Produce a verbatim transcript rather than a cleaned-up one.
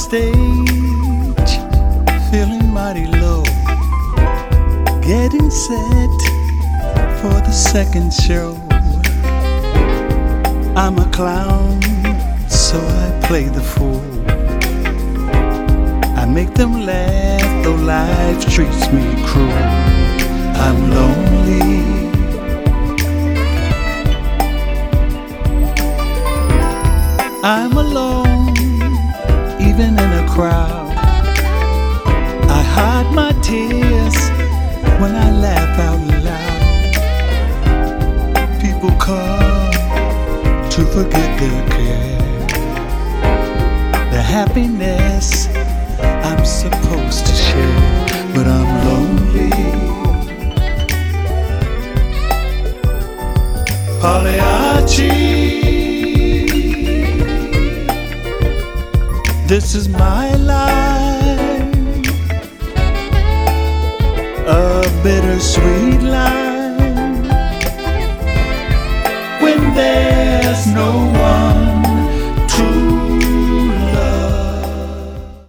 stage, feeling mighty low, getting set for the second show. I'm a clown, so I play the fool. I make them laugh, though life treats me cruel. I'm lonely, I'm alone, even in a crowd. I hide my tears when I laugh out loud. People come to forget their care, the happiness I'm supposed to share. But I'm lonely, Pagliacci. This is my life, a bittersweet life.